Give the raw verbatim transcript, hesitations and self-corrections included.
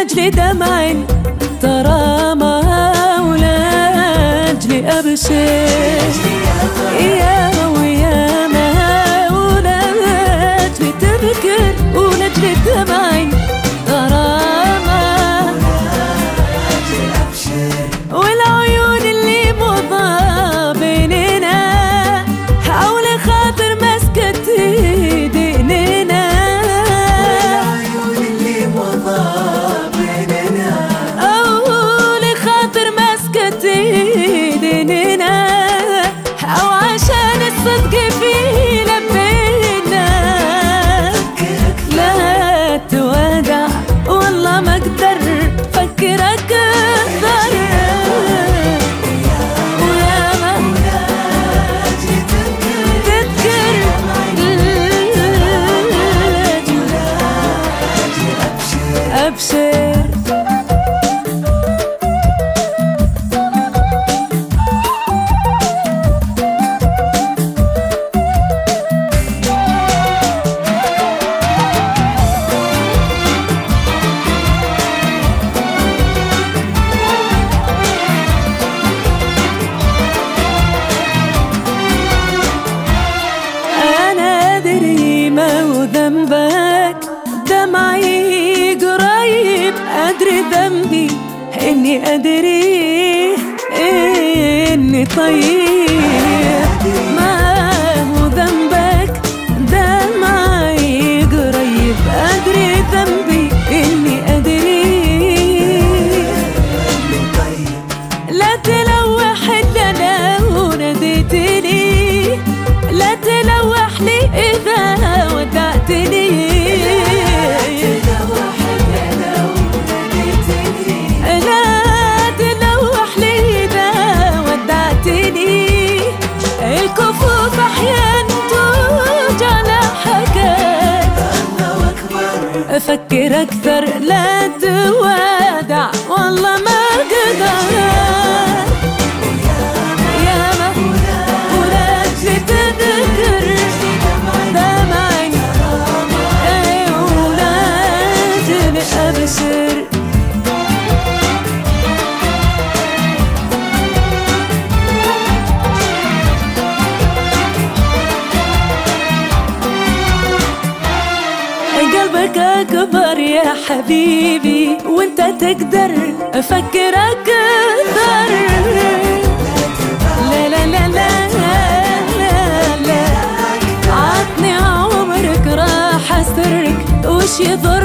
ولأجل دمع ترى ما ولأجل أبشر يا ويا ما ولأجل تذكر ولأجل دمع ترى ما ولأجل أبشر والعيون اللي مضى بيننا حول خاطر مسكت ايدينا والعيون اللي مضى بيننا حول خاطر مسكت ايدينا او عشان الصدق فيه لبينا لا تودع والله ما اقدر فكرك اكثر أبشر أنا أدري ما هو ذنبك دمعي قريب أدري ذنبي إني أدري إني طيب ما هو ذنبك دمعي قريب أدري ذنبي إني أدري لا تلوح إلا لو ناديتني لا تلوح لي إذا ودعتني الكفوف أحيان توجع لحكاك أفكر أكثر لا تودع والله ما قدر يا ما ولأجل تذكر دمعي أي ولأجل أبشر قلبك أكبر يا حبيبي وانت تقدر أفكرك أكثر لا لا لا لا لا لا عطني عمرك راح أسرك وش يضر